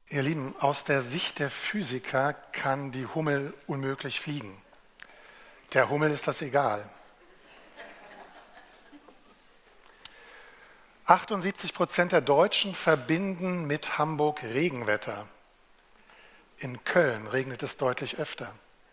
Ihr Lieben, aus der Sicht der Physiker kann die Hummel unmöglich fliegen. Der Hummel ist das egal. 78% der Deutschen verbinden mit Hamburg Regenwetter. In Köln regnet es deutlich öfter.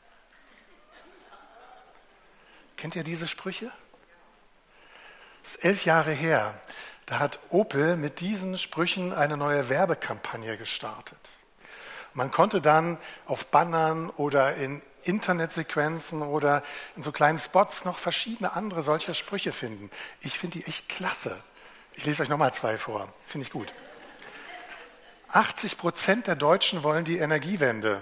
Kennt ihr diese Sprüche? Das ist 11 Jahre her. Da hat Opel mit diesen Sprüchen eine neue Werbekampagne gestartet. Man konnte dann auf Bannern oder in Internetsequenzen oder in so kleinen Spots noch verschiedene andere solcher Sprüche finden. Ich finde die echt klasse. Ich lese euch nochmal 2 vor. Finde ich gut. 80% der Deutschen wollen die Energiewende.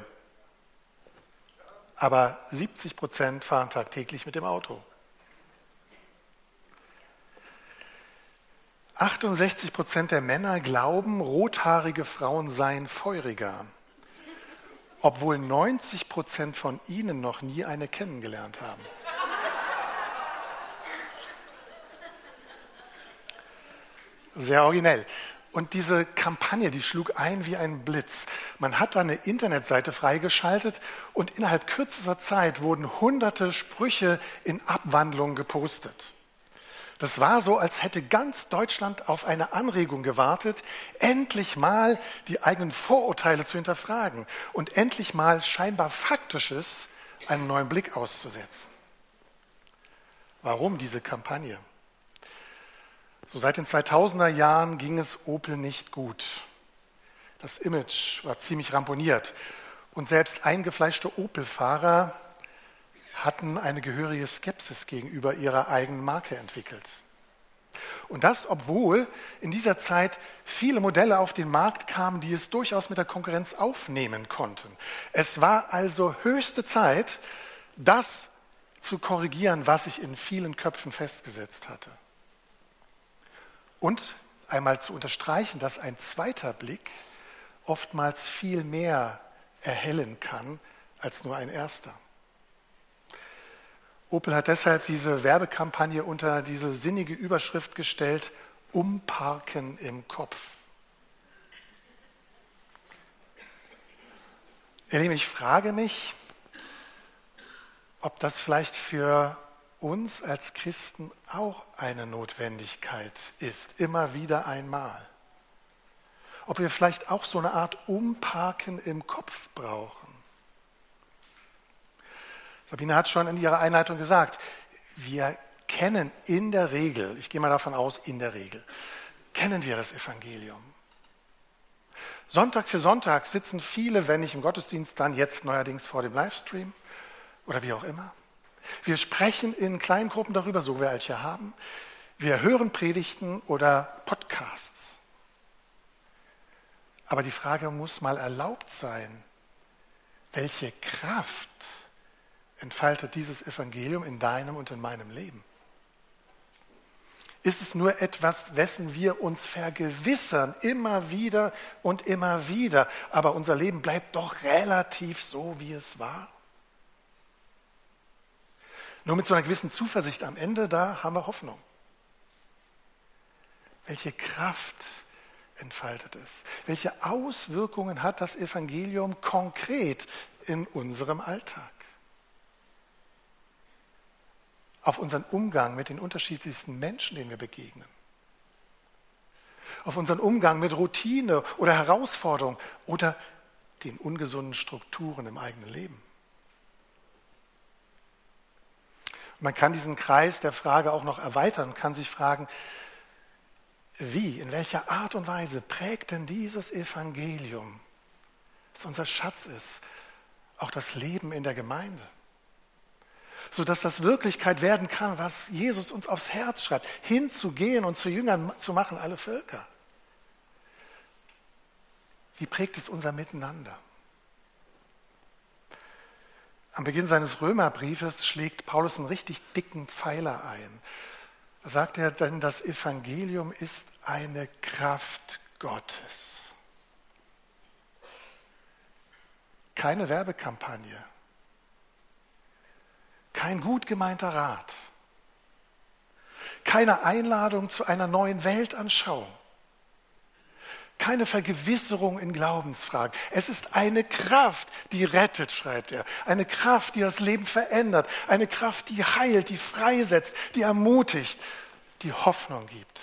Aber 70% fahren tagtäglich mit dem Auto. 68% der Männer glauben, rothaarige Frauen seien feuriger, obwohl 90% von ihnen noch nie eine kennengelernt haben. Sehr originell. Und diese Kampagne, die schlug ein wie ein Blitz. Man hat da eine Internetseite freigeschaltet und innerhalb kürzester Zeit wurden hunderte Sprüche in Abwandlungen gepostet. Das war so, als hätte ganz Deutschland auf eine Anregung gewartet, endlich mal die eigenen Vorurteile zu hinterfragen und endlich mal scheinbar Faktisches einen neuen Blick auszusetzen. Warum diese Kampagne? So seit den 2000er Jahren ging es Opel nicht gut. Das Image war ziemlich ramponiert und selbst eingefleischte Opel-Fahrer hatten eine gehörige Skepsis gegenüber ihrer eigenen Marke entwickelt. Und das, obwohl in dieser Zeit viele Modelle auf den Markt kamen, die es durchaus mit der Konkurrenz aufnehmen konnten. Es war also höchste Zeit, das zu korrigieren, was sich in vielen Köpfen festgesetzt hatte. Und einmal zu unterstreichen, dass ein zweiter Blick oftmals viel mehr erhellen kann als nur ein erster. Opel hat deshalb diese Werbekampagne unter diese sinnige Überschrift gestellt: Umparken im Kopf. Ihr Lieben, ich frage mich, ob das vielleicht für uns als Christen auch eine Notwendigkeit ist, immer wieder einmal. Ob wir vielleicht auch so eine Art Umparken im Kopf brauchen. Sabine hat schon in ihrer Einleitung gesagt, wir kennen in der Regel, ich gehe mal davon aus, in der Regel, kennen wir das Evangelium. Sonntag für Sonntag sitzen viele, wenn nicht im Gottesdienst, dann jetzt neuerdings vor dem Livestream oder wie auch immer. Wir sprechen in Kleingruppen darüber, so wir welche haben. Wir hören Predigten oder Podcasts. Aber die Frage muss mal erlaubt sein, welche Kraft entfaltet dieses Evangelium in deinem und in meinem Leben? Ist es nur etwas, wessen wir uns vergewissern, immer wieder und immer wieder, aber unser Leben bleibt doch relativ so, wie es war? Nur mit so einer gewissen Zuversicht am Ende, da haben wir Hoffnung. Welche Kraft entfaltet es? Welche Auswirkungen hat das Evangelium konkret in unserem Alltag? Auf unseren Umgang mit den unterschiedlichsten Menschen, denen wir begegnen. Auf unseren Umgang mit Routine oder Herausforderung oder den ungesunden Strukturen im eigenen Leben. Man kann diesen Kreis der Frage auch noch erweitern, kann sich fragen, wie, in welcher Art und Weise prägt denn dieses Evangelium, das unser Schatz ist, auch das Leben in der Gemeinde? Sodass das Wirklichkeit werden kann, was Jesus uns aufs Herz schreibt, hinzugehen und zu Jüngern zu machen, alle Völker. Wie prägt es unser Miteinander? Am Beginn seines Römerbriefes schlägt Paulus einen richtig dicken Pfeiler ein. Da sagt er, denn das Evangelium ist eine Kraft Gottes. Keine Werbekampagne. Kein gut gemeinter Rat. Keine Einladung zu einer neuen Weltanschauung. keine Vergewisserung in Glaubensfragen. Es ist eine Kraft, die rettet, schreibt er. Eine Kraft, die das Leben verändert. Eine Kraft, die heilt, die freisetzt, die ermutigt, die Hoffnung gibt.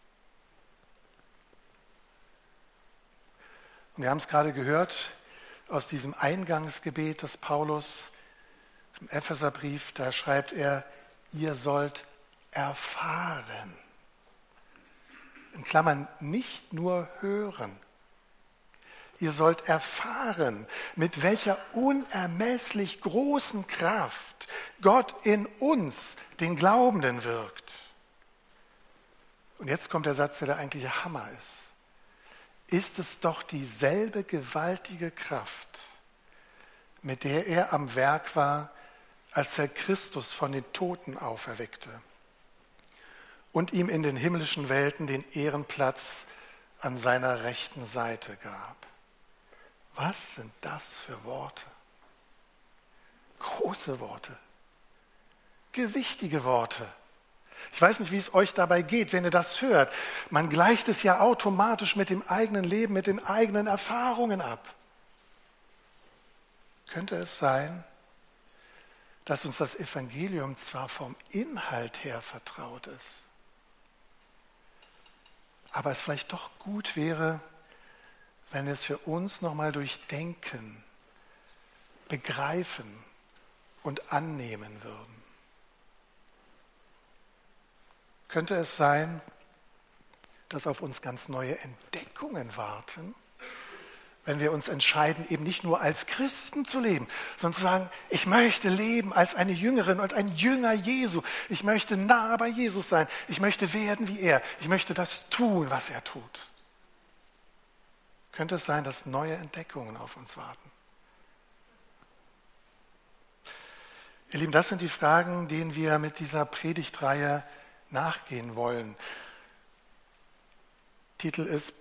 Und wir haben es gerade gehört aus diesem Eingangsgebet des Paulus im Epheserbrief, da schreibt er, ihr sollt erfahren. In Klammern, nicht nur hören. Ihr sollt erfahren, mit welcher unermesslich großen Kraft Gott in uns, den Glaubenden, wirkt. Und jetzt kommt der Satz, der eigentliche Hammer ist. Ist es doch dieselbe gewaltige Kraft, mit der er am Werk war, als er Christus von den Toten auferweckte und ihm in den himmlischen Welten den Ehrenplatz an seiner rechten Seite gab. Was sind das für Worte? Große Worte, gewichtige Worte. Ich weiß nicht, wie es euch dabei geht, wenn ihr das hört. Man gleicht es ja automatisch mit dem eigenen Leben, mit den eigenen Erfahrungen ab. Könnte es sein, dass uns das Evangelium zwar vom Inhalt her vertraut ist, aber es vielleicht doch gut wäre, wenn wir es für uns nochmal durchdenken, begreifen und annehmen würden. Könnte es sein, dass auf uns ganz neue Entdeckungen warten, wenn wir uns entscheiden, eben nicht nur als Christen zu leben, sondern zu sagen, ich möchte leben als eine Jüngerin, als ein Jünger Jesu. Ich möchte nah bei Jesus sein. Ich möchte werden wie er. Ich möchte das tun, was er tut. Könnte es sein, dass neue Entdeckungen auf uns warten? Ihr Lieben, das sind die Fragen, denen wir mit dieser Predigtreihe nachgehen wollen. Titel ist ...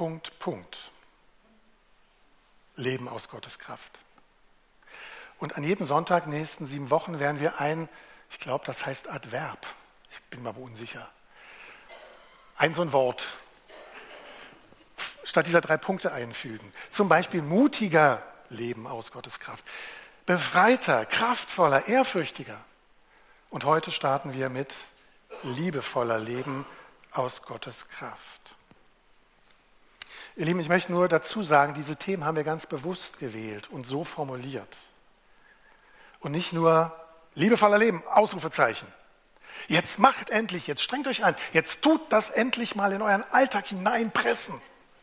Leben aus Gottes Kraft. Und an jedem Sonntag in den nächsten 7 Wochen werden wir ich glaube, das heißt Adverb, ich bin mir aber unsicher, so ein Wort statt dieser 3 Punkte einfügen. Zum Beispiel mutiger Leben aus Gottes Kraft, befreiter, kraftvoller, ehrfürchtiger. Und heute starten wir mit liebevoller Leben aus Gottes Kraft. Ihr Lieben, ich möchte nur dazu sagen, diese Themen haben wir ganz bewusst gewählt und so formuliert. Und nicht nur liebevoller Leben, Ausrufezeichen. Jetzt macht endlich, jetzt strengt euch an, jetzt tut das endlich mal in euren Alltag hineinpressen.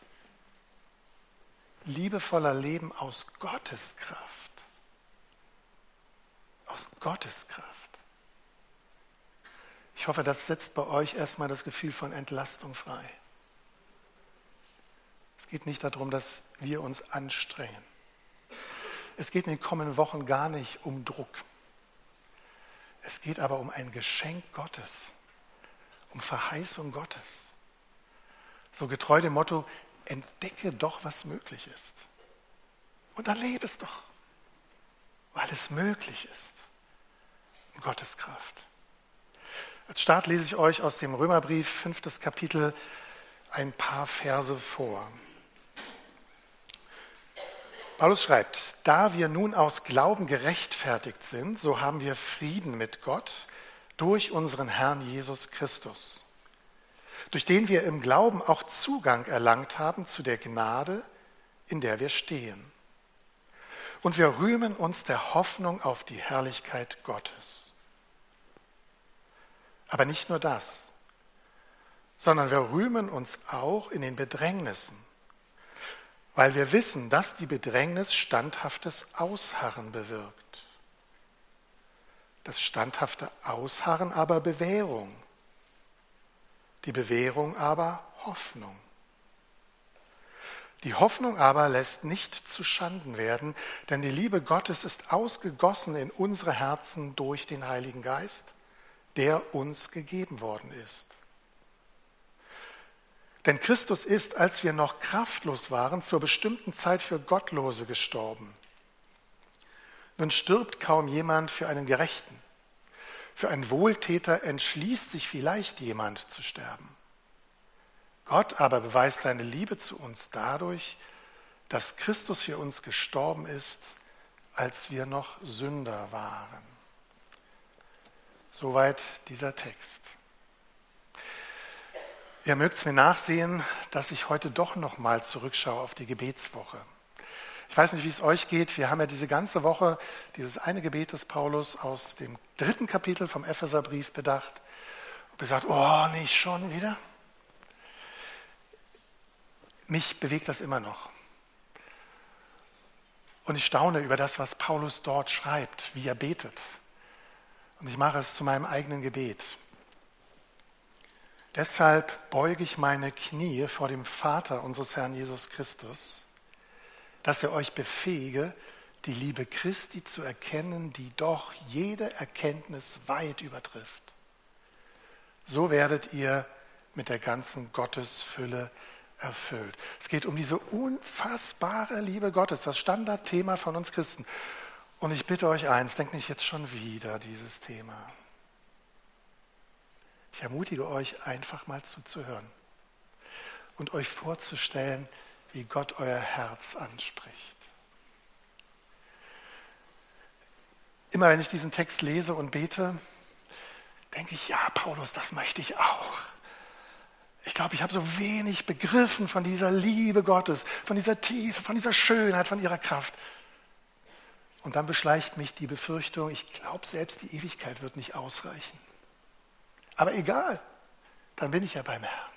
Liebevoller Leben aus Gottes Kraft. Aus Gottes Kraft. Ich hoffe, das setzt bei euch erstmal das Gefühl von Entlastung frei. Es geht nicht darum, dass wir uns anstrengen. Es geht in den kommenden Wochen gar nicht um Druck. Es geht aber um ein Geschenk Gottes, um Verheißung Gottes. So getreu dem Motto, entdecke doch, was möglich ist. Und dann lebe es doch, weil es möglich ist. In Gottes Kraft. Als Start lese ich euch aus dem Römerbrief, 5. Kapitel, ein paar Verse vor. Paulus schreibt, da wir nun aus Glauben gerechtfertigt sind, so haben wir Frieden mit Gott durch unseren Herrn Jesus Christus, durch den wir im Glauben auch Zugang erlangt haben zu der Gnade, in der wir stehen. Und wir rühmen uns der Hoffnung auf die Herrlichkeit Gottes. Aber nicht nur das, sondern wir rühmen uns auch in den Bedrängnissen, weil wir wissen, dass die Bedrängnis standhaftes Ausharren bewirkt. Das standhafte Ausharren aber Bewährung, die Bewährung aber Hoffnung. Die Hoffnung aber lässt nicht zu Schanden werden, denn die Liebe Gottes ist ausgegossen in unsere Herzen durch den Heiligen Geist, der uns gegeben worden ist. Denn Christus ist, als wir noch kraftlos waren, zur bestimmten Zeit für Gottlose gestorben. Nun stirbt kaum jemand für einen Gerechten. Für einen Wohltäter entschließt sich vielleicht jemand zu sterben. Gott aber beweist seine Liebe zu uns dadurch, dass Christus für uns gestorben ist, als wir noch Sünder waren. Soweit dieser Text. Ihr mögt es mir nachsehen, dass ich heute doch noch mal zurückschaue auf die Gebetswoche. Ich weiß nicht, wie es euch geht. Wir haben ja diese ganze Woche dieses eine Gebet des Paulus aus dem 3. Kapitel vom Epheserbrief bedacht und gesagt, oh, nicht schon wieder? Mich bewegt das immer noch. Und ich staune über das, was Paulus dort schreibt, wie er betet. Und ich mache es zu meinem eigenen Gebet. Deshalb beuge ich meine Knie vor dem Vater unseres Herrn Jesus Christus, dass er euch befähige, die Liebe Christi zu erkennen, die doch jede Erkenntnis weit übertrifft. So werdet ihr mit der ganzen Gottesfülle erfüllt. Es geht um diese unfassbare Liebe Gottes, das Standardthema von uns Christen. Und ich bitte euch eins, denkt nicht jetzt schon wieder dieses Thema. Ich ermutige euch, einfach mal zuzuhören und euch vorzustellen, wie Gott euer Herz anspricht. Immer wenn ich diesen Text lese und bete, denke ich, ja, Paulus, das möchte ich auch. Ich glaube, ich habe so wenig begriffen von dieser Liebe Gottes, von dieser Tiefe, von dieser Schönheit, von ihrer Kraft. Und dann beschleicht mich die Befürchtung, ich glaube, selbst die Ewigkeit wird nicht ausreichen. Aber egal, dann bin ich ja beim Herrn.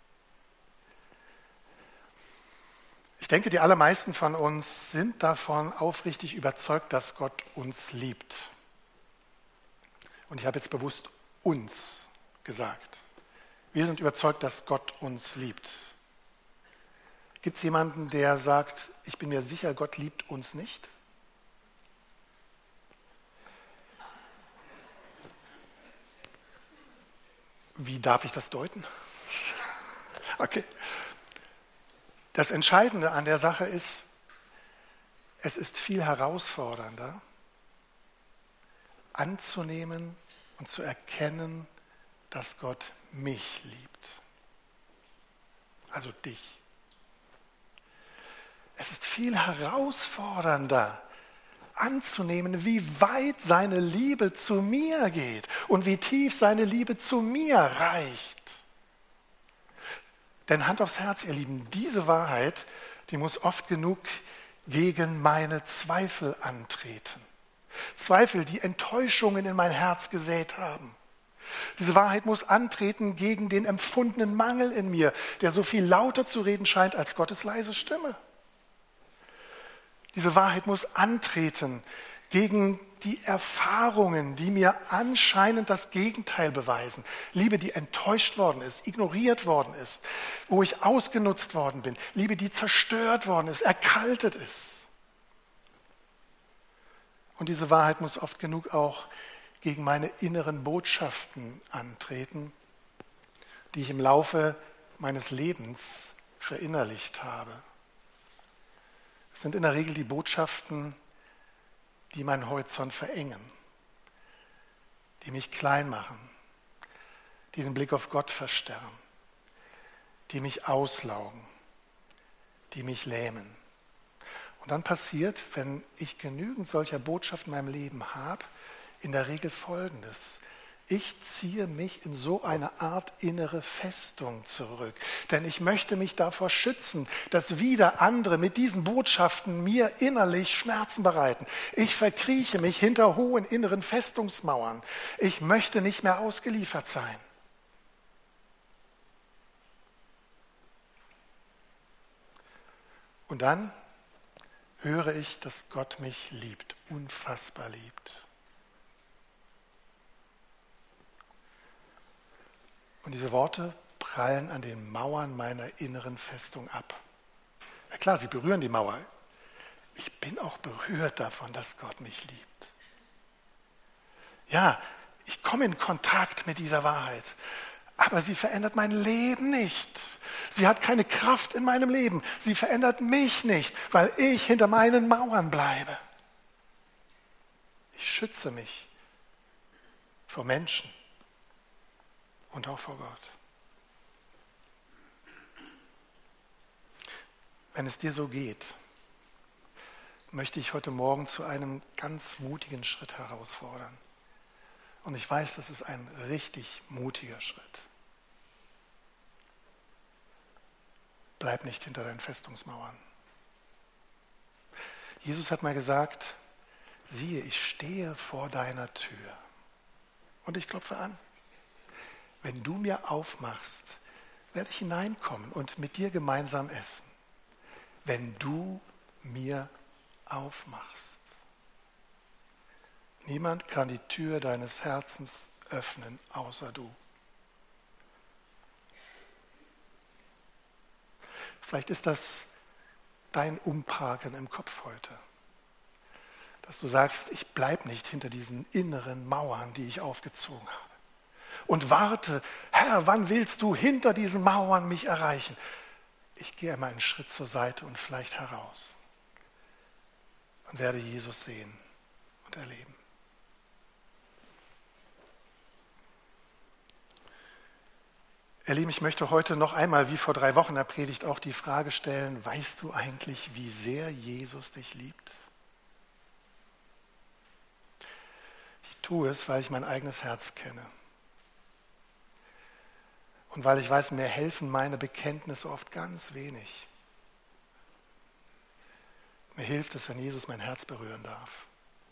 Ich denke, die allermeisten von uns sind davon aufrichtig überzeugt, dass Gott uns liebt. Und ich habe jetzt bewusst uns gesagt. Wir sind überzeugt, dass Gott uns liebt. Gibt es jemanden, der sagt, ich bin mir sicher, Gott liebt uns nicht? Wie darf ich das deuten? Okay. Das Entscheidende an der Sache ist, es ist viel herausfordernder, anzunehmen und zu erkennen, dass Gott mich liebt. Also dich. Es ist viel herausfordernder, anzunehmen, wie weit seine Liebe zu mir geht und wie tief seine Liebe zu mir reicht. Denn Hand aufs Herz, ihr Lieben, diese Wahrheit, die muss oft genug gegen meine Zweifel antreten. Zweifel, die Enttäuschungen in mein Herz gesät haben. Diese Wahrheit muss antreten gegen den empfundenen Mangel in mir, der so viel lauter zu reden scheint als Gottes leise Stimme. Diese Wahrheit muss antreten gegen die Erfahrungen, die mir anscheinend das Gegenteil beweisen. Liebe, die enttäuscht worden ist, ignoriert worden ist, wo ich ausgenutzt worden bin. Liebe, die zerstört worden ist, erkaltet ist. Und diese Wahrheit muss oft genug auch gegen meine inneren Botschaften antreten, die ich im Laufe meines Lebens verinnerlicht habe. Es sind in der Regel die Botschaften, die meinen Horizont verengen, die mich klein machen, die den Blick auf Gott versperren, die mich auslaugen, die mich lähmen. Und dann passiert, wenn ich genügend solcher Botschaften in meinem Leben habe, in der Regel Folgendes. Ich ziehe mich in so eine Art innere Festung zurück, denn ich möchte mich davor schützen, dass wieder andere mit diesen Botschaften mir innerlich Schmerzen bereiten. Ich verkrieche mich hinter hohen inneren Festungsmauern. Ich möchte nicht mehr ausgeliefert sein. Und dann höre ich, dass Gott mich liebt, unfassbar liebt. Und diese Worte prallen an den Mauern meiner inneren Festung ab. Na klar, sie berühren die Mauer. Ich bin auch berührt davon, dass Gott mich liebt. Ja, ich komme in Kontakt mit dieser Wahrheit, aber sie verändert mein Leben nicht. Sie hat keine Kraft in meinem Leben. Sie verändert mich nicht, weil ich hinter meinen Mauern bleibe. Ich schütze mich vor Menschen und auch vor Gott. Wenn es dir so geht, möchte ich heute Morgen zu einem ganz mutigen Schritt herausfordern. Und ich weiß, das ist ein richtig mutiger Schritt. Bleib nicht hinter deinen Festungsmauern. Jesus hat mal gesagt, siehe, ich stehe vor deiner Tür und ich klopfe an. Wenn du mir aufmachst, werde ich hineinkommen und mit dir gemeinsam essen. Wenn du mir aufmachst. Niemand kann die Tür deines Herzens öffnen, außer du. Vielleicht ist das dein Umparken im Kopf heute. Dass du sagst, ich bleibe nicht hinter diesen inneren Mauern, die ich aufgezogen habe. Und warte, Herr, wann willst du hinter diesen Mauern mich erreichen? Ich gehe einmal einen Schritt zur Seite und vielleicht heraus. Und werde Jesus sehen und erleben. Ihr Lieben, ich möchte heute noch einmal, wie vor 3 Wochen in der Predigt, auch die Frage stellen, weißt du eigentlich, wie sehr Jesus dich liebt? Ich tue es, weil ich mein eigenes Herz kenne. Und weil ich weiß, mir helfen meine Bekenntnisse oft ganz wenig. Mir hilft es, wenn Jesus mein Herz berühren darf.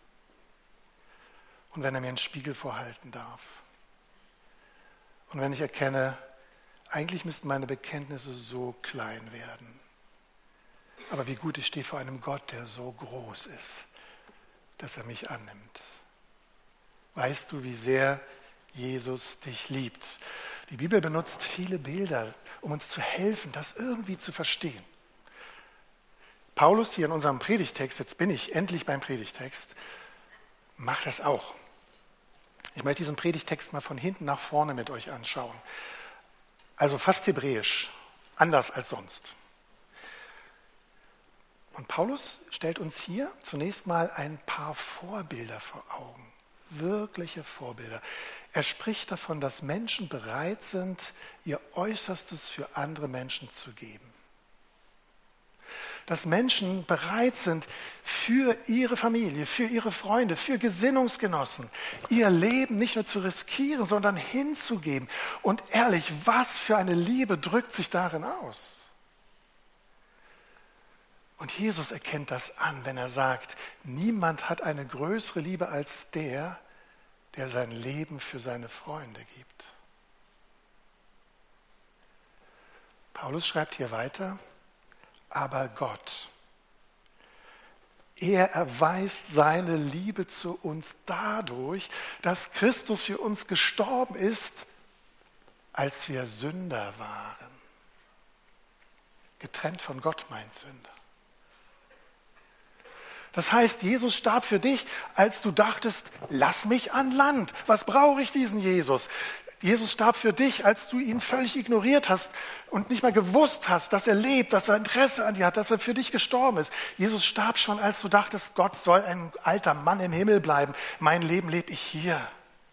Und wenn er mir einen Spiegel vorhalten darf. Und wenn ich erkenne, eigentlich müssten meine Bekenntnisse so klein werden. Aber wie gut, ich stehe vor einem Gott, der so groß ist, dass er mich annimmt. Weißt du, wie sehr Jesus dich liebt? Die Bibel benutzt viele Bilder, um uns zu helfen, das irgendwie zu verstehen. Paulus hier in unserem Predigtext, jetzt bin ich endlich beim Predigtext, macht das auch. Ich möchte diesen Predigtext mal von hinten nach vorne mit euch anschauen. Also fast hebräisch, anders als sonst. Und Paulus stellt uns hier zunächst mal ein paar Vorbilder vor Augen. Wirkliche Vorbilder. Er spricht davon, dass Menschen bereit sind, ihr Äußerstes für andere Menschen zu geben. Dass Menschen bereit sind, für ihre Familie, für ihre Freunde, für Gesinnungsgenossen, ihr Leben nicht nur zu riskieren, sondern hinzugeben. Und ehrlich, was für eine Liebe drückt sich darin aus? Und Jesus erkennt das an, wenn er sagt, niemand hat eine größere Liebe als der sein Leben für seine Freunde gibt. Paulus schreibt hier weiter, aber Gott, er erweist seine Liebe zu uns dadurch, dass Christus für uns gestorben ist, als wir Sünder waren. Getrennt von Gott, mein Sünder. Das heißt, Jesus starb für dich, als du dachtest, lass mich an Land. Was brauche ich diesen Jesus? Jesus starb für dich, als du ihn völlig ignoriert hast und nicht mal gewusst hast, dass er lebt, dass er Interesse an dir hat, dass er für dich gestorben ist. Jesus starb schon, als du dachtest, Gott soll ein alter Mann im Himmel bleiben. Mein Leben lebe ich hier.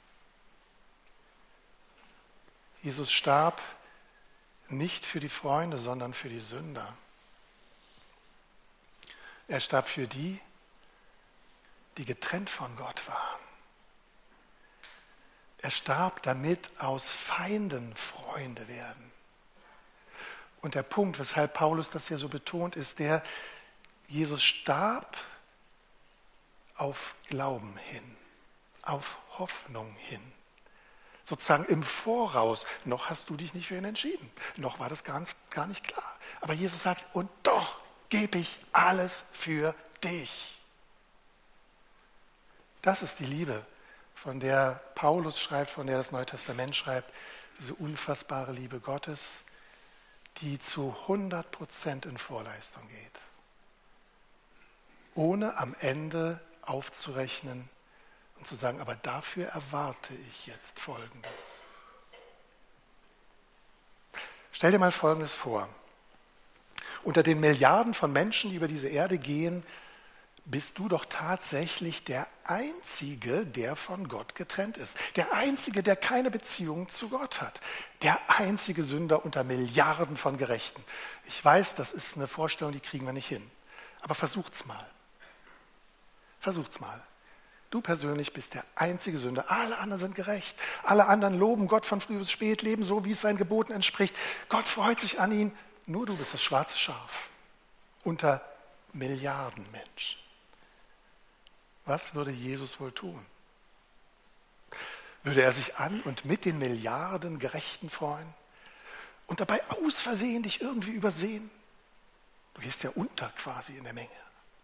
Jesus starb nicht für die Freunde, sondern für die Sünder. Er starb für die getrennt von Gott waren. Er starb, damit aus Feinden Freunde werden. Und der Punkt, weshalb Paulus das hier so betont, ist der, Jesus starb auf Glauben hin, auf Hoffnung hin. Sozusagen im Voraus, noch hast du dich nicht für ihn entschieden, noch war das gar nicht klar. Aber Jesus sagt, und doch gebe ich alles für dich. Das ist die Liebe, von der Paulus schreibt, von der das Neue Testament schreibt, diese unfassbare Liebe Gottes, die zu 100% in Vorleistung geht. Ohne am Ende aufzurechnen und zu sagen, aber dafür erwarte ich jetzt Folgendes. Stell dir mal Folgendes vor. Unter den Milliarden von Menschen, die über diese Erde gehen, bist du doch tatsächlich der Einzige, der von Gott getrennt ist. Der Einzige, der keine Beziehung zu Gott hat. Der einzige Sünder unter Milliarden von Gerechten. Ich weiß, das ist eine Vorstellung, die kriegen wir nicht hin. Aber versucht's mal. Versucht's mal. Du persönlich bist der einzige Sünder. Alle anderen sind gerecht. Alle anderen loben Gott von früh bis spät, leben so, wie es seinen Geboten entspricht. Gott freut sich an ihn. Nur du bist das schwarze Schaf unter Milliarden Menschen. Was würde Jesus wohl tun? Würde er sich an und mit den Milliarden Gerechten freuen und dabei aus Versehen dich irgendwie übersehen? Du gehst ja unter quasi in der Menge.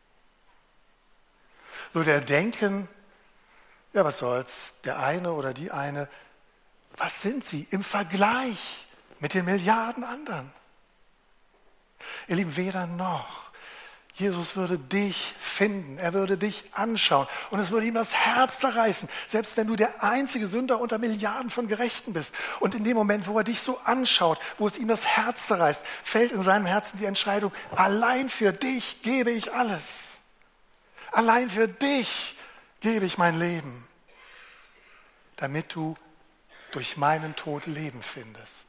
Würde er denken, ja, was soll's, der eine oder die eine, was sind sie im Vergleich mit den Milliarden anderen? Ihr Lieben, weder noch. Jesus würde dich finden, er würde dich anschauen und es würde ihm das Herz zerreißen, selbst wenn du der einzige Sünder unter Milliarden von Gerechten bist. Und in dem Moment, wo er dich so anschaut, wo es ihm das Herz zerreißt, fällt in seinem Herzen die Entscheidung, allein für dich gebe ich alles. Allein für dich gebe ich mein Leben, damit du durch meinen Tod Leben findest.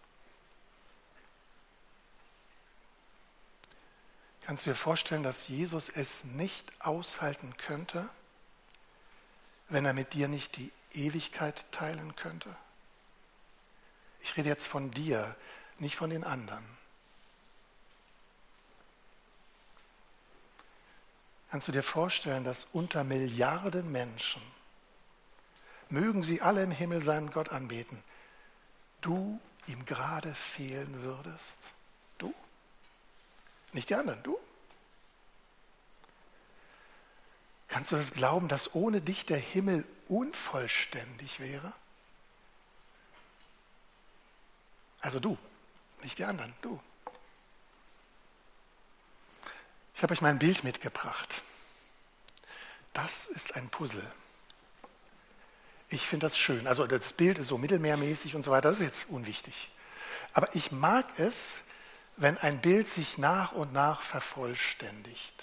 Kannst du dir vorstellen, dass Jesus es nicht aushalten könnte, wenn er mit dir nicht die Ewigkeit teilen könnte? Ich rede jetzt von dir, nicht von den anderen. Kannst du dir vorstellen, dass unter Milliarden Menschen, mögen sie alle im Himmel seinen Gott anbeten, du ihm gerade fehlen würdest? Du? Nicht die anderen, du. Kannst du das glauben, dass ohne dich der Himmel unvollständig wäre? Also du, nicht die anderen, du. Ich habe euch mal ein Bild mitgebracht. Das ist ein Puzzle. Ich finde das schön. Also das Bild ist so mittelmeermäßig und so weiter, das ist jetzt unwichtig. Aber ich mag es, wenn ein Bild sich nach und nach vervollständigt.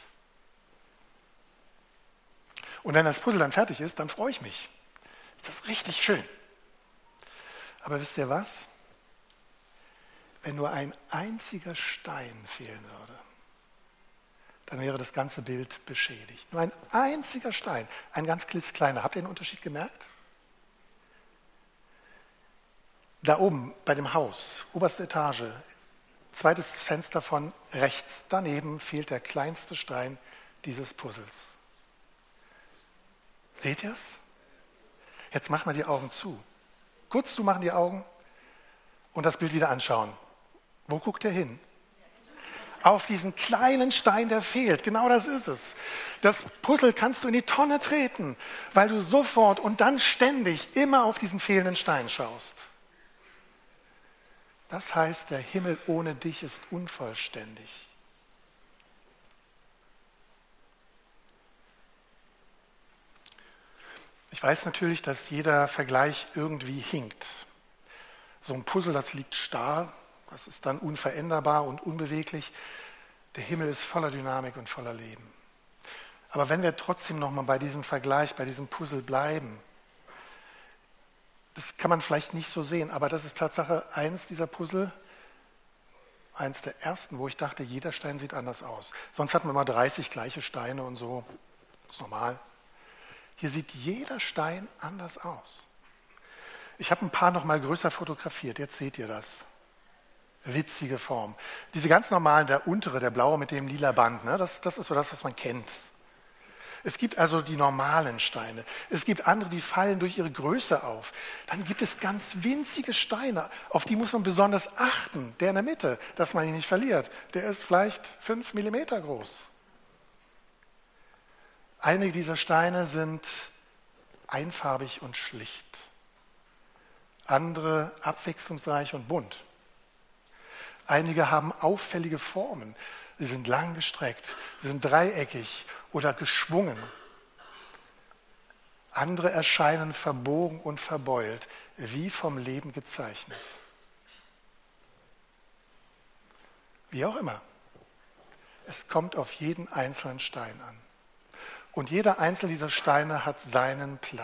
Und wenn das Puzzle dann fertig ist, dann freue ich mich. Das ist richtig schön. Aber wisst ihr was? Wenn nur ein einziger Stein fehlen würde, dann wäre das ganze Bild beschädigt. Nur ein einziger Stein, ein ganz klitzekleiner. Habt ihr den Unterschied gemerkt? Da oben bei dem Haus, oberste Etage, zweites Fenster von rechts, daneben fehlt der kleinste Stein dieses Puzzles. Seht ihr es? Jetzt machen wir die Augen zu. Kurz zumachen die Augen und das Bild wieder anschauen. Wo guckt ihr hin? Auf diesen kleinen Stein, der fehlt. Genau das ist es. Das Puzzle kannst du in die Tonne treten, weil du sofort und dann ständig immer auf diesen fehlenden Stein schaust. Das heißt, der Himmel ohne dich ist unvollständig. Ich weiß natürlich, dass jeder Vergleich irgendwie hinkt. So ein Puzzle, das liegt starr, das ist dann unveränderbar und unbeweglich. Der Himmel ist voller Dynamik und voller Leben. Aber wenn wir trotzdem nochmal bei diesem Vergleich, bei diesem Puzzle bleiben, das kann man vielleicht nicht so sehen, aber das ist Tatsache eins dieser Puzzle, eins der ersten, wo ich dachte, jeder Stein sieht anders aus. Sonst hatten wir mal 30 gleiche Steine und so, das ist normal. Hier sieht jeder Stein anders aus. Ich habe ein paar noch mal größer fotografiert, jetzt seht ihr das. Witzige Form. Diese ganz normalen, der untere, der blaue mit dem lila Band, ne, das ist so das, was man kennt. Es gibt also die normalen Steine. Es gibt andere, die fallen durch ihre Größe auf. Dann gibt es ganz winzige Steine, auf die muss man besonders achten. Der in der Mitte, dass man ihn nicht verliert. Der ist vielleicht 5 Millimeter groß. Einige dieser Steine sind einfarbig und schlicht. Andere abwechslungsreich und bunt. Einige haben auffällige Formen. Sie sind lang gestreckt, sie sind dreieckig oder geschwungen. Andere erscheinen verbogen und verbeult, wie vom Leben gezeichnet. Wie auch immer. Es kommt auf jeden einzelnen Stein an. Und jeder einzelne dieser Steine hat seinen Platz.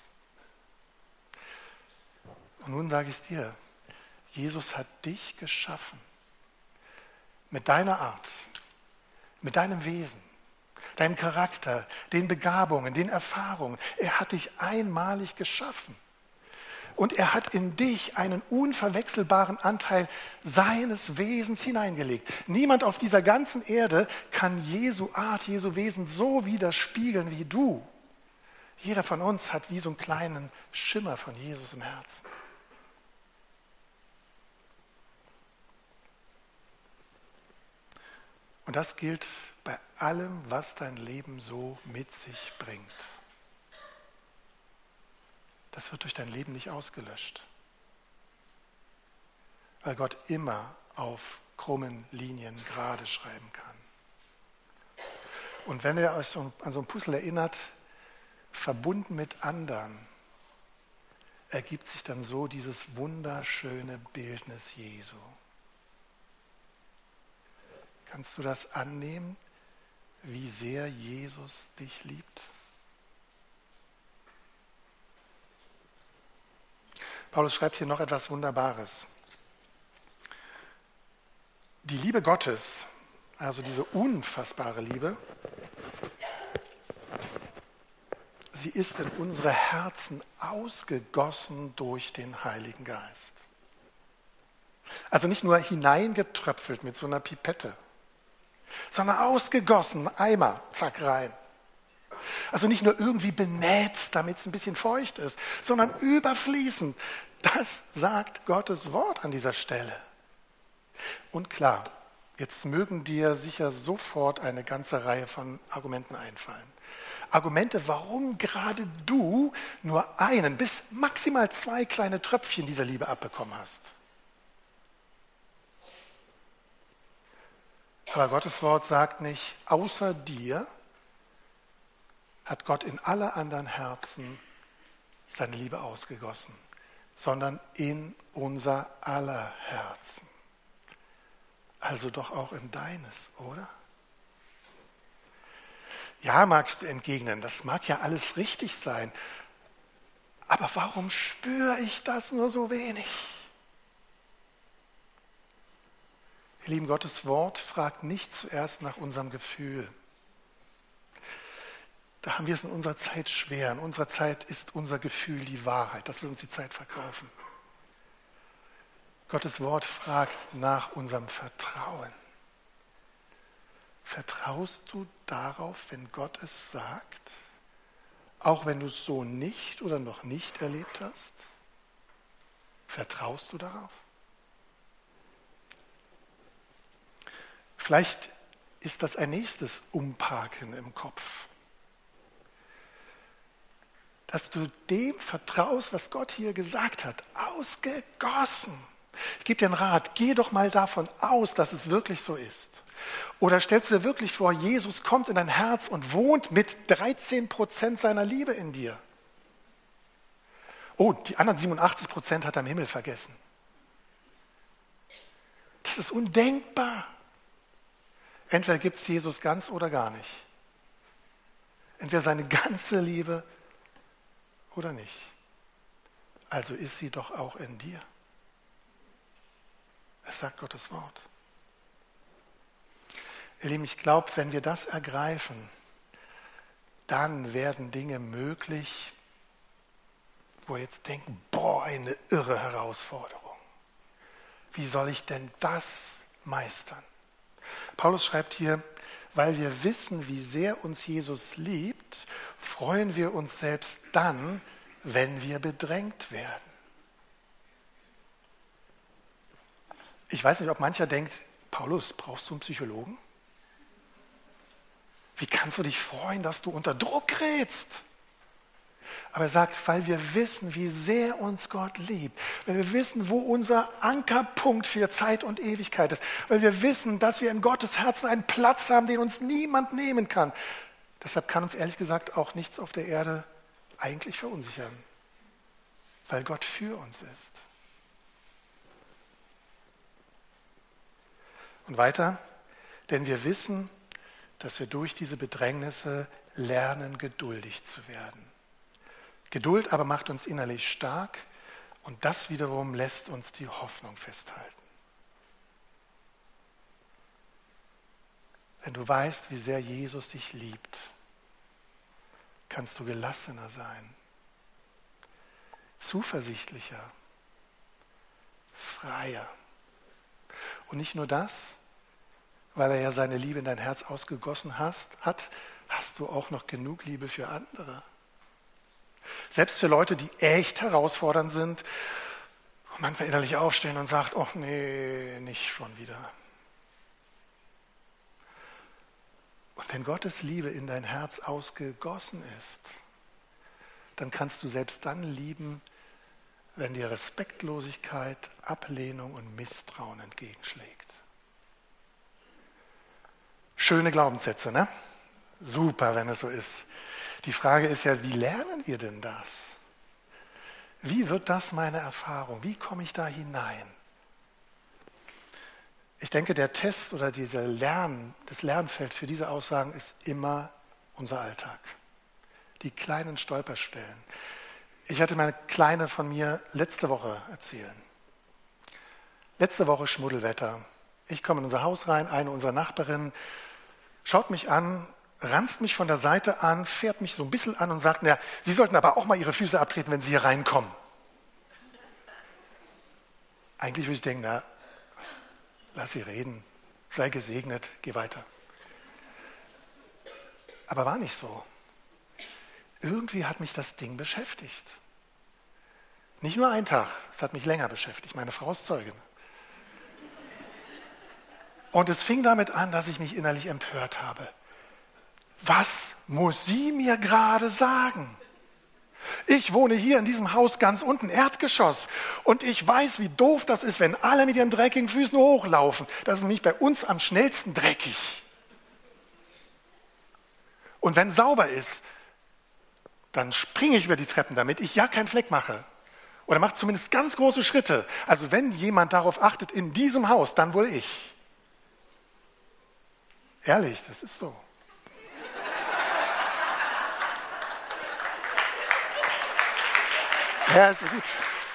Und nun sage ich es dir, Jesus hat dich geschaffen. Mit deiner Art, mit deinem Wesen, deinem Charakter, den Begabungen, den Erfahrungen. Er hat dich einmalig geschaffen. Und er hat in dich einen unverwechselbaren Anteil seines Wesens hineingelegt. Niemand auf dieser ganzen Erde kann Jesu Art, Jesu Wesen so widerspiegeln wie du. Jeder von uns hat wie so einen kleinen Schimmer von Jesus im Herzen. Und das gilt bei allem, was dein Leben so mit sich bringt. Das wird durch dein Leben nicht ausgelöscht. Weil Gott immer auf krummen Linien gerade schreiben kann. Und wenn ihr euch an so ein Puzzle erinnert, verbunden mit anderen, ergibt sich dann so dieses wunderschöne Bildnis Jesu. Kannst du das annehmen, wie sehr Jesus dich liebt? Paulus schreibt hier noch etwas Wunderbares. Die Liebe Gottes, also diese unfassbare Liebe, sie ist in unsere Herzen ausgegossen durch den Heiligen Geist. Also nicht nur hineingetröpfelt mit so einer Pipette, sondern ausgegossen, Eimer, zack, rein. Also nicht nur irgendwie benetzt, damit es ein bisschen feucht ist, sondern überfließend. Das sagt Gottes Wort an dieser Stelle. Und klar, jetzt mögen dir sicher sofort eine ganze Reihe von Argumenten einfallen. Argumente, warum gerade du nur einen bis maximal 2 kleine Tröpfchen dieser Liebe abbekommen hast. Aber Gottes Wort sagt nicht, außer dir hat Gott in alle anderen Herzen seine Liebe ausgegossen, sondern in unser aller Herzen. Also doch auch in deines, oder? Ja, magst du entgegnen, das mag ja alles richtig sein, aber warum spüre ich das nur so wenig? Ihr Lieben, Gottes Wort fragt nicht zuerst nach unserem Gefühl. Da haben wir es in unserer Zeit schwer. In unserer Zeit ist unser Gefühl die Wahrheit. Das will uns die Zeit verkaufen. Gottes Wort fragt nach unserem Vertrauen. Vertraust du darauf, wenn Gott es sagt? Auch wenn du es so nicht oder noch nicht erlebt hast? Vertraust du darauf? Vielleicht ist das ein nächstes Umparken im Kopf. Dass du dem vertraust, was Gott hier gesagt hat, ausgegossen. Ich gebe dir einen Rat, geh doch mal davon aus, dass es wirklich so ist. Oder stellst du dir wirklich vor, Jesus kommt in dein Herz und wohnt mit 13% seiner Liebe in dir. Oh, die anderen 87% hat er im Himmel vergessen. Das ist undenkbar. Entweder gibt es Jesus ganz oder gar nicht. Entweder seine ganze Liebe oder nicht. Also ist sie doch auch in dir. Es sagt Gottes Wort. Ihr Lieben, ich glaube, wenn wir das ergreifen, dann werden Dinge möglich, wo wir jetzt denken, boah, eine irre Herausforderung. Wie soll ich denn das meistern? Paulus schreibt hier, weil wir wissen, wie sehr uns Jesus liebt, freuen wir uns selbst dann, wenn wir bedrängt werden. Ich weiß nicht, ob mancher denkt, Paulus, brauchst du einen Psychologen? Wie kannst du dich freuen, dass du unter Druck gerätst? Aber er sagt, weil wir wissen, wie sehr uns Gott liebt, weil wir wissen, wo unser Ankerpunkt für Zeit und Ewigkeit ist, weil wir wissen, dass wir in Gottes Herzen einen Platz haben, den uns niemand nehmen kann. Deshalb kann uns ehrlich gesagt auch nichts auf der Erde eigentlich verunsichern, weil Gott für uns ist. Und weiter, denn wir wissen, dass wir durch diese Bedrängnisse lernen, geduldig zu werden. Geduld aber macht uns innerlich stark und das wiederum lässt uns die Hoffnung festhalten. Wenn du weißt, wie sehr Jesus dich liebt, kannst du gelassener sein, zuversichtlicher, freier. Und nicht nur das, weil er ja seine Liebe in dein Herz ausgegossen hat, hast du auch noch genug Liebe für andere. Selbst für Leute, die echt herausfordernd sind und manchmal innerlich aufstehen und sagt, oh nee, nicht schon wieder. Und wenn Gottes Liebe in dein Herz ausgegossen ist, dann kannst du selbst dann lieben, wenn dir Respektlosigkeit, Ablehnung und Misstrauen entgegenschlägt. Schöne Glaubenssätze, ne? Super, wenn es so ist. Die Frage ist ja, wie lernen wir denn das? Wie wird das meine Erfahrung? Wie komme ich da hinein? Ich denke, der Test oder das Lernfeld für diese Aussagen ist immer unser Alltag. Die kleinen Stolperstellen. Ich hatte meine Kleine von mir letzte Woche erzählen. Letzte Woche Schmuddelwetter. Ich komme in unser Haus rein, eine unserer Nachbarinnen schaut mich an, ranzt mich von der Seite an, fährt mich so ein bisschen an und sagt, na, Sie sollten aber auch mal Ihre Füße abtreten, wenn Sie hier reinkommen. Eigentlich würde ich denken, na, lass sie reden, sei gesegnet, geh weiter. Aber war nicht so. Irgendwie hat mich das Ding beschäftigt. Nicht nur einen Tag, es hat mich länger beschäftigt. Meine Frau ist Zeugin. Und es fing damit an, dass ich mich innerlich empört habe. Was muss sie mir gerade sagen? Ich wohne hier in diesem Haus ganz unten, Erdgeschoss. Und ich weiß, wie doof das ist, wenn alle mit ihren dreckigen Füßen hochlaufen. Das ist nämlich bei uns am schnellsten dreckig. Und wenn sauber ist, dann springe ich über die Treppen, damit ich ja keinen Fleck mache. Oder mache zumindest ganz große Schritte. Also wenn jemand darauf achtet in diesem Haus, dann wohl ich. Ehrlich, das ist so. Ja, ist gut.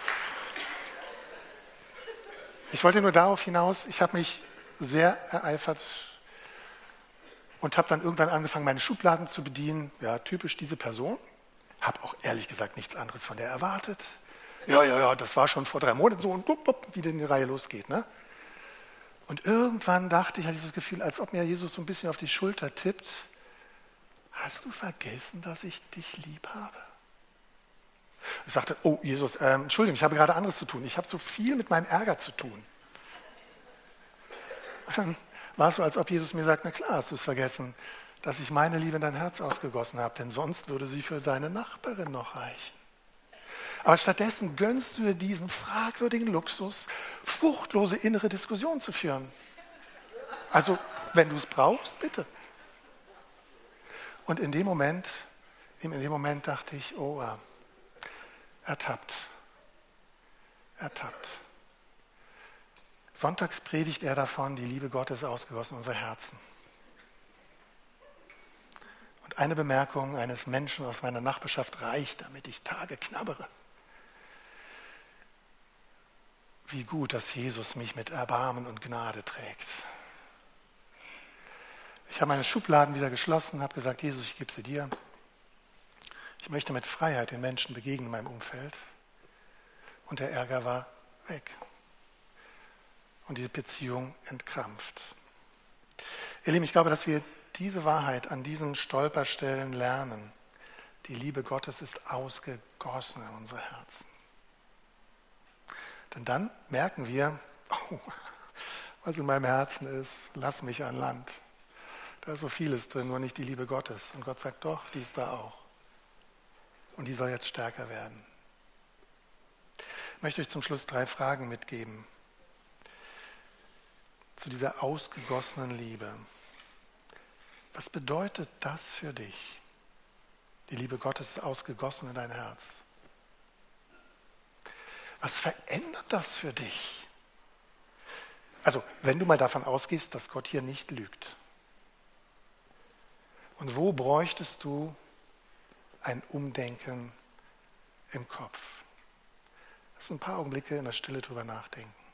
Ich wollte nur darauf hinaus, ich habe mich sehr ereifert und habe dann irgendwann angefangen, meine Schubladen zu bedienen. Ja, typisch diese Person. Habe auch ehrlich gesagt nichts anderes von der erwartet. Ja, das war schon vor 3 Monaten so und wie denn die Reihe losgeht. Ne? Und irgendwann dachte ich, hatte ich das Gefühl, als ob mir Jesus so ein bisschen auf die Schulter tippt. Hast du vergessen, dass ich dich lieb habe? Ich sagte, oh Jesus, Entschuldigung, ich habe gerade anderes zu tun. Ich habe so viel mit meinem Ärger zu tun. Und dann war es so, als ob Jesus mir sagt, na klar hast du es vergessen, dass ich meine Liebe in dein Herz ausgegossen habe, denn sonst würde sie für deine Nachbarin noch reichen. Aber stattdessen gönnst du dir diesen fragwürdigen Luxus, fruchtlose innere Diskussionen zu führen. Also, wenn du es brauchst, bitte. Und in dem Moment dachte ich, oh, ertappt. Sonntags predigt er davon, die Liebe Gottes ausgegossen in unser Herzen. Und eine Bemerkung eines Menschen aus meiner Nachbarschaft reicht, damit ich Tage knabbere. Wie gut, dass Jesus mich mit Erbarmen und Gnade trägt. Ich habe meine Schubladen wieder geschlossen, habe gesagt, Jesus, ich gebe sie dir. Ich möchte mit Freiheit den Menschen begegnen in meinem Umfeld. Und der Ärger war weg. Und die Beziehung entkrampft. Ihr Lieben, ich glaube, dass wir diese Wahrheit an diesen Stolperstellen lernen. Die Liebe Gottes ist ausgegossen in unsere Herzen. Denn dann merken wir, oh, was in meinem Herzen ist, lass mich an Land. Da ist so vieles drin, nur nicht die Liebe Gottes. Und Gott sagt, doch, die ist da auch. Und die soll jetzt stärker werden. Ich möchte euch zum Schluss 3 Fragen mitgeben. Zu dieser ausgegossenen Liebe. Was bedeutet das für dich? Die Liebe Gottes ist ausgegossen in dein Herz. Was verändert das für dich? Also, wenn du mal davon ausgehst, dass Gott hier nicht lügt. Und wo bräuchtest du ein Umdenken im Kopf? Lass ein paar Augenblicke in der Stille drüber nachdenken.